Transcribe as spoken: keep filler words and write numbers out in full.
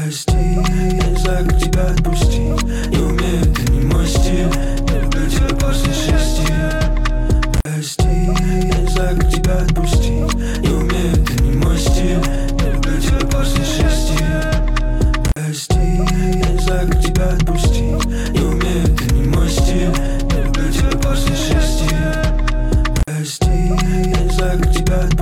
Прости, я не знаю, как тебя отпустить. Не умею, ты не мой стиль. Я люблю тебя после шести. Прости, я не знаю, как тебя отпустить. Не умею, ты не мой стиль. Я люблю тебя после шести. Прости, я не знаю, как тебя отпустить. Не умею, ты не мой стиль. Я люблю тебя после шести. Прости, я не знаю, как тебя отпустить.